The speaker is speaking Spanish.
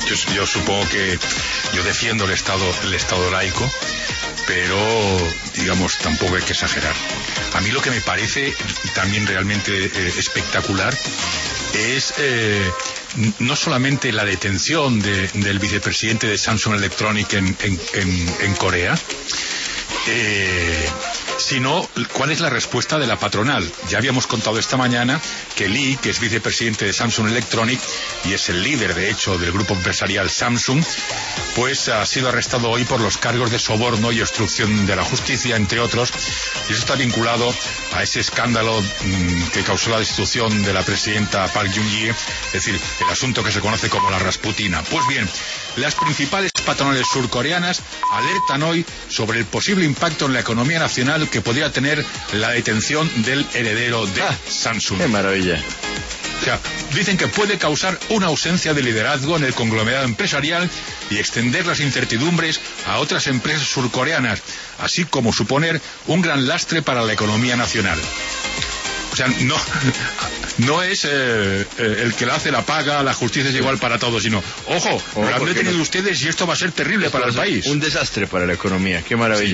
yo supongo que yo defiendo el Estado laico, pero digamos tampoco hay que exagerar. A mí lo que me parece también realmente espectacular es no solamente la detención del vicepresidente de Samsung Electronics en Corea, sino cuál es la respuesta de la patronal. Ya habíamos contado esta mañana que Lee, que es vicepresidente de Samsung Electronics y es el líder de hecho del grupo empresarial Samsung, pues ha sido arrestado hoy por los cargos de soborno y obstrucción de la justicia, entre otros, y eso está vinculado a ese escándalo que causó la destitución de la presidenta Park Geun-hye, es decir, el asunto que se conoce como la Rasputina. Pues bien, las principales patronales surcoreanas alertan hoy sobre el posible impacto en la economía nacional que podría tener la detención del heredero de Samsung. ¡Qué maravilla! O sea, dicen que puede causar una ausencia de liderazgo en el conglomerado empresarial y extender las incertidumbres a otras empresas surcoreanas, así como suponer un gran lastre para la economía nacional. O sea, no es el que la hace la paga, la justicia es igual para todos, sino, ojo, lo han detenido ustedes y esto va a ser terrible para el país. Un desastre para la economía, qué maravilla.